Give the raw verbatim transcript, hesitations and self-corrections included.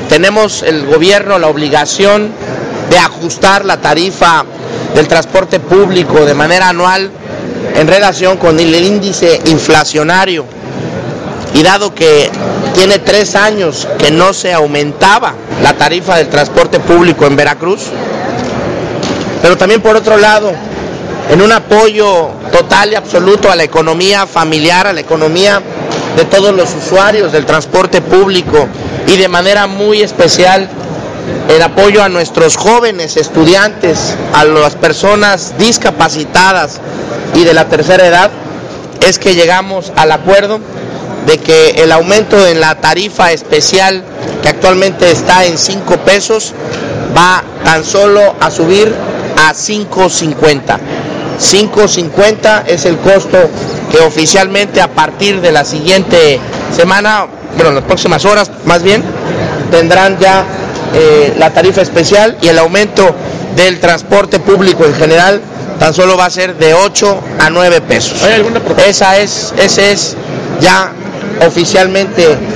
tenemos el gobierno la obligación de ajustar la tarifa del transporte público de manera anual en relación con el índice inflacionario, y dado que tiene tres años que no se aumentaba la tarifa del transporte público en Veracruz, pero también por otro lado, en un apoyo total y absoluto a la economía familiar, a la economía de todos los usuarios del transporte público, y de manera muy especial el apoyo a nuestros jóvenes estudiantes, a las personas discapacitadas y de la tercera edad, es que llegamos al acuerdo de que el aumento en la tarifa especial, que actualmente está en cinco pesos, va tan solo a subir a cinco cincuenta. cinco cincuenta es el costo que oficialmente a partir de la siguiente semana, bueno, las próximas horas más bien, tendrán ya eh, la tarifa especial, y el aumento del transporte público en general tan solo va a ser de ocho a nueve pesos. ¿Hay alguna propuesta? Esa es, ese es ya oficialmente